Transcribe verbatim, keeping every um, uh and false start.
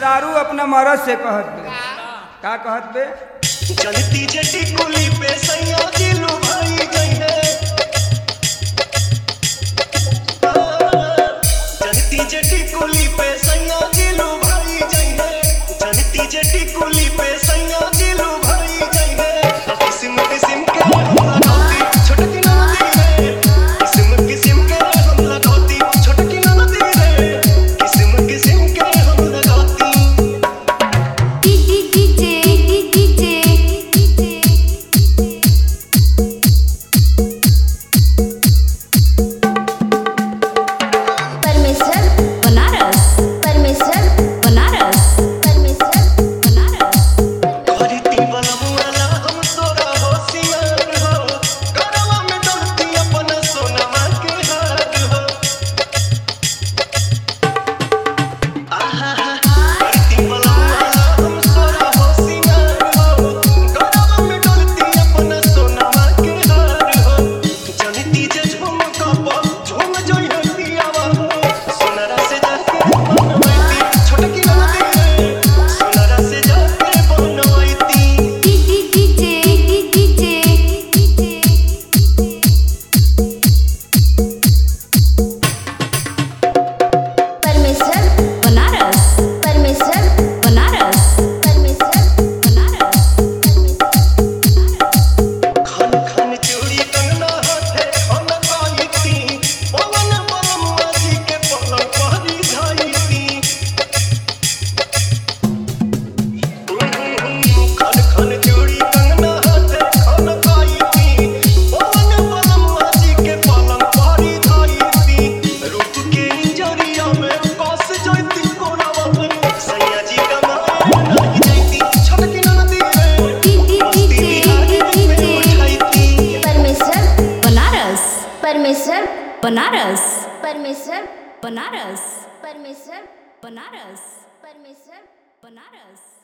मेहरारू अपना मरद से कहत बे का कहत बे चलती जटी कुली पे सैया दिलू भाई गई है चलती जटी कुली पे सैया दिलू भाई गई है चलती जटी कुली पे सैया दिलू भाई गई है किस्म किस्म के हम लगाती छोटकी नदी रे किस्म किस्म के हम लगाती छोटकी नदी रे किस्म किस्म के हम लगाती परमेश्वर बनारस परमेश्वर बनारस परमेश्वर बनारस परमेश्वर बनारस।